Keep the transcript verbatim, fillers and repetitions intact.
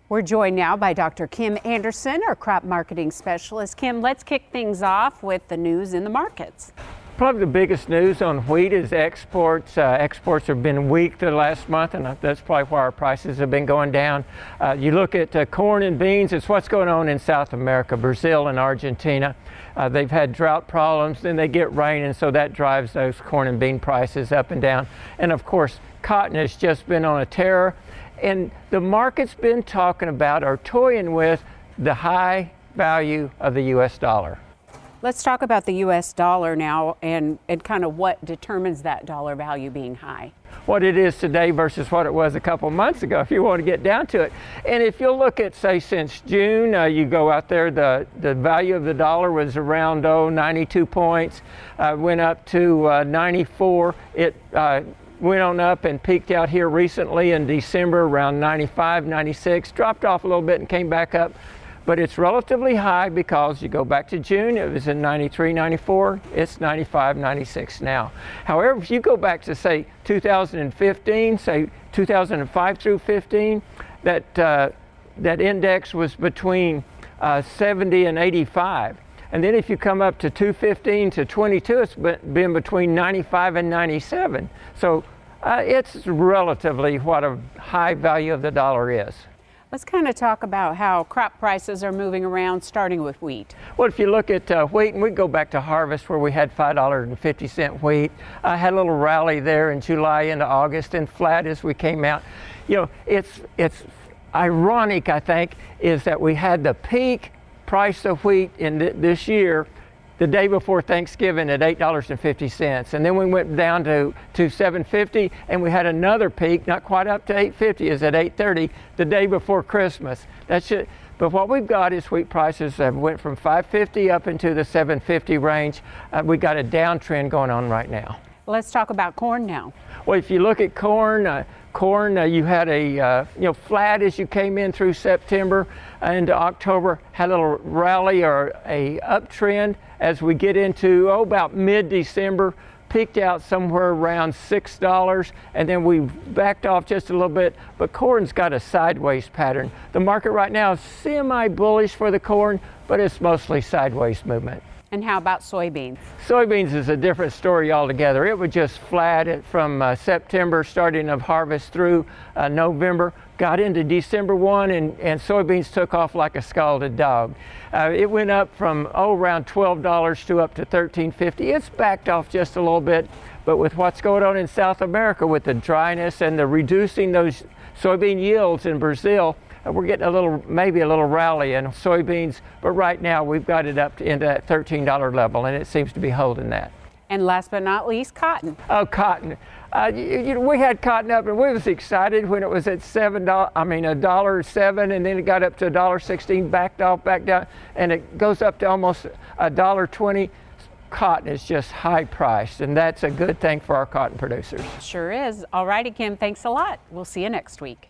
We're joined now by Doctor Kim Anderson, our crop marketing specialist. Kim, let's kick things off with the news in the markets. Probably the biggest news on wheat is exports. Uh, exports have been weak the last month, and that's probably why our prices have been going down. Uh, you look at uh, corn and beans, it's what's going on in South America, Brazil and Argentina. Uh, they've had drought problems, then they get rain, and so that drives those corn and bean prices up and down. And of course, cotton has just been on a tear, and the market's been talking about or toying with the high value of the U S dollar. Let's talk about the U S dollar now and, and kind of what determines that dollar value being high. What it is today versus what it was a couple months ago, if you want to get down to it. And if you'll look at, say, since June, uh, you go out there, the, the value of the dollar was around, oh, ninety-two points, uh, went up to uh, ninety-four. It uh, went on up and peaked out here recently in December around ninety-five, ninety-six, dropped off a little bit and came back up. But it's relatively high because you go back to June, it was in ninety-three, ninety-four, it's ninety-five, ninety-six now. However, if you go back to, say, two thousand fifteen, say two thousand five through fifteen, that, uh, that index was between uh, seventy and eighty-five. And then if you come up to two fifteen to twenty-two, it's been between ninety-five and ninety-seven. So uh, it's relatively what a high value of the dollar is. Let's kind of talk about how crop prices are moving around, starting with wheat. Well, if you look at uh, wheat, and we go back to harvest where we had five dollars and fifty cent wheat, I had a little rally there in July into August and flat as we came out. You know, it's, it's ironic, I think, is that we had the peak price of wheat in th this year the day before Thanksgiving at eight dollars and fifty cents, and then we went down to, to seven fifty, and we had another peak, not quite up to eight fifty, is at eight thirty the day before Christmas. That's it. But what we've got is wheat prices that went from five fifty up into the seven fifty range. Uh, we got a downtrend going on right now. Let's talk about corn now. Well, if you look at corn, uh, corn, uh, you had a uh, you know flat as you came in through September into October, had a little rally or a uptrend as we get into oh about mid-December, peaked out somewhere around six dollars, and then we backed off just a little bit, but corn's got a sideways pattern. The market right now is semi-bullish for the corn, but it's mostly sideways movement. And how about soybeans? Soybeans is a different story altogether. It was just flat from uh, September, starting of harvest through uh, November, got into December first, and, and soybeans took off like a scalded dog. Uh, it went up from oh, around twelve dollars to up to thirteen fifty. It's backed off just a little bit, but with what's going on in South America with the dryness and the reducing those soybean yields in Brazil, we're getting a little, maybe a little rally in soybeans, but right now we've got it up to into that thirteen dollar level, and it seems to be holding that. And last but not least, cotton. Oh, cotton. Uh, you, you know, we had cotton up, and we was excited when it was at seven dollars. I mean, a dollar seven, and then it got up to a dollar sixteen, backed off, back down, and it goes up to almost a dollar twenty. Cotton is just high priced, and that's a good thing for our cotton producers. Sure is. All righty, Kim. Thanks a lot. We'll see you next week.